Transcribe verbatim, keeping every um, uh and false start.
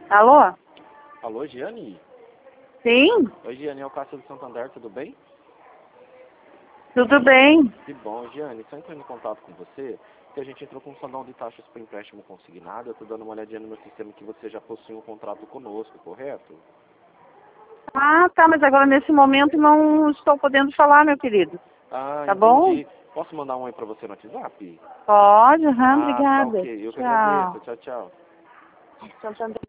Alô? Alô, Giane? Sim? Oi, Giane, é o Cássio do Santander, tudo bem? Tudo bem? Que bom, Giane, só entrando em contato com você, que a gente entrou com um salão de taxas para empréstimo consignado, eu tô dando uma olhadinha no meu sistema que você já possui um contrato conosco, correto? Ah, tá, mas agora nesse momento não estou podendo falar, meu querido. Ah, Tá bom? entendi. Posso mandar um aí para você no WhatsApp? Pode, aham, Ah, tá obrigada. ok, eu que Tchau. agradeço, tchau, tchau. Santander.